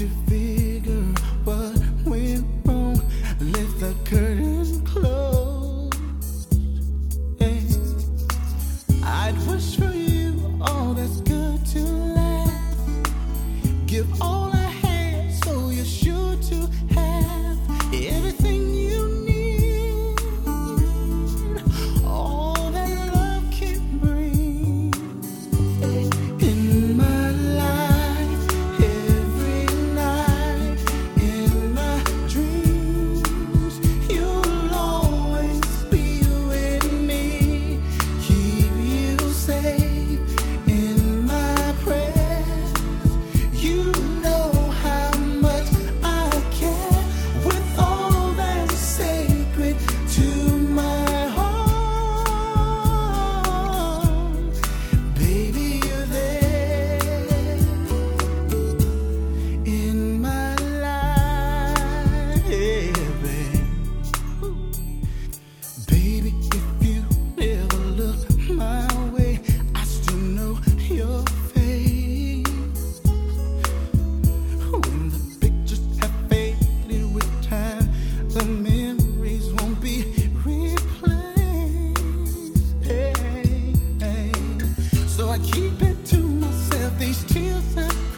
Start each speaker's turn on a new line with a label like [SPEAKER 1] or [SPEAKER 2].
[SPEAKER 1] to figure what went wrong. Let the curtains close. Hey, I'd wish for you all that's good to last. Give all I had, so you're sure to have everything you need. All that love can bring. In my life, every night, in my dreams, you'll always be with me. Keep you safe in my prayers. You know how much I care. With all that's sacred to my heart, baby, you're there in my life, babe. Baby, if you never look my way, I still know your face. When the pictures have faded with time, the memories won't be replaced. Hey, hey. So I keep it to myself, these tears I